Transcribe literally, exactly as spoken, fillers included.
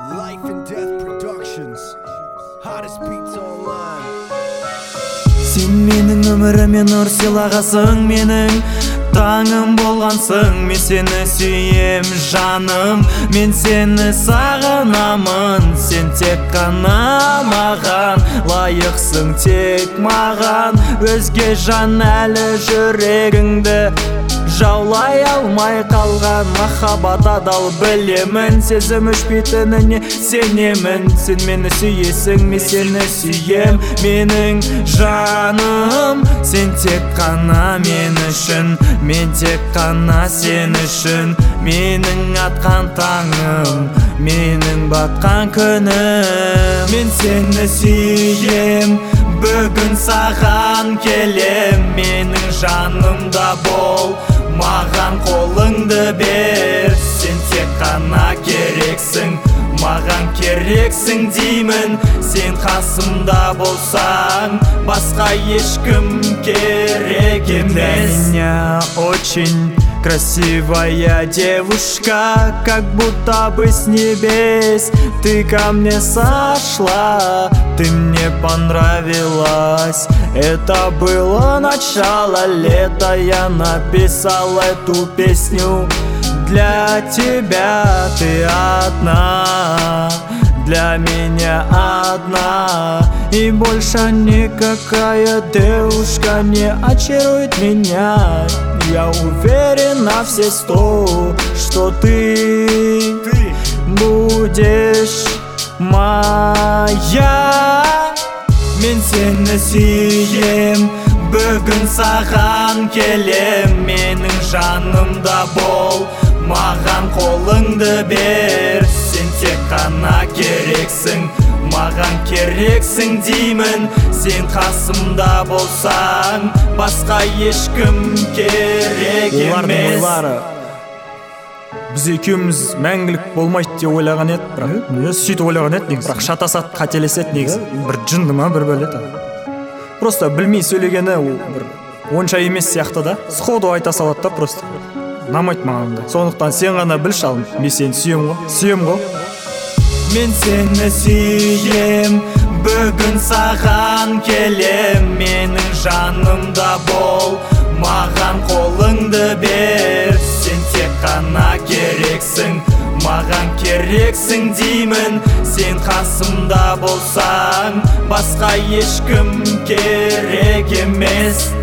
Life and Death Productions, hottest beats online. Сен менің өміріме нұр сыйлағасың, менің таңым болғансың. Мен сені сүйем жаным, мен сені сағынамын. Сен тек қана маған лайықсың, тек маған. Өзге жан әлі жүрегіңді жаулай алмай қалған. Махаббат адал білемін, сезім өшпейтініне сенемін. Сен мені сүйесің, мен сені сүйем, менің жаным. Сен тек қана мен үшін, мен тек қана сен үшін. Менің атқан таңым, менің батқан күнім. Мен сені сүйем, бүгін саған келем. Менің жанымда бол, маған қолыңды бер. Сен тек қана керексің, маған керексің деймін. Сен қасымда болсаң, басқа ешкім керек емес. Меня очень красивая девушка, как будто бы с небес ты ко мне сошла, ты мне понравилась. Это было начало лета, я написал эту песню для тебя. Ты одна, для меня одна, и больше никакая девушка не очарует меня. Я уверен на все сто, что ты, ты будешь моя. Мен сені сүйем, бүгін саған келем. Менің жанымда бол, маған қолыңды бер. Сен тек қана керексің, маған керексің деймін. Сен қасымда болсаң, басқа ешкім керек емес. Біз екеуміз мәңгілік болмайды деп ойлаған еді, бірақ сөйтіп ойлаған еді негізі. Бірақ шатасады, қателеседі негізі. Бір жынды ма, бір бөледі. Просто білмей сөйлегені бір онша емес сияқты да. Сходу айта салады да, просто ұнамайды маған да. Сондықтан сен ғана білші, ал мен сені сүйем ғой, сүйем ғой. Мен сені сүйем, бүгін саған келем. Менің жанымда бол, маған қолыңды бер. Сен тек қана керексің, маған керексің деймін. Сен қасымда болсаң, басқа ешкім керек емес.